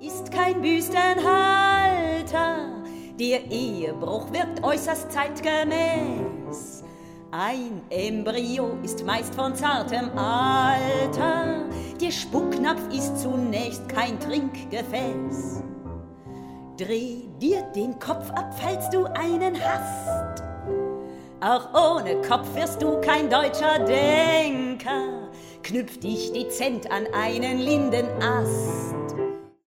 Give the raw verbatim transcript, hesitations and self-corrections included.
ist kein Büstenhalter, der Ehebruch wirkt äußerst zeitgemäß. Ein Embryo ist meist von zartem Alter, der Spucknapf ist zunächst kein Trinkgefäß. Dreh dir den Kopf ab, falls du einen hast. Auch ohne Kopf wirst du kein deutscher Denker. Knüpf dich dezent an einen Lindenast.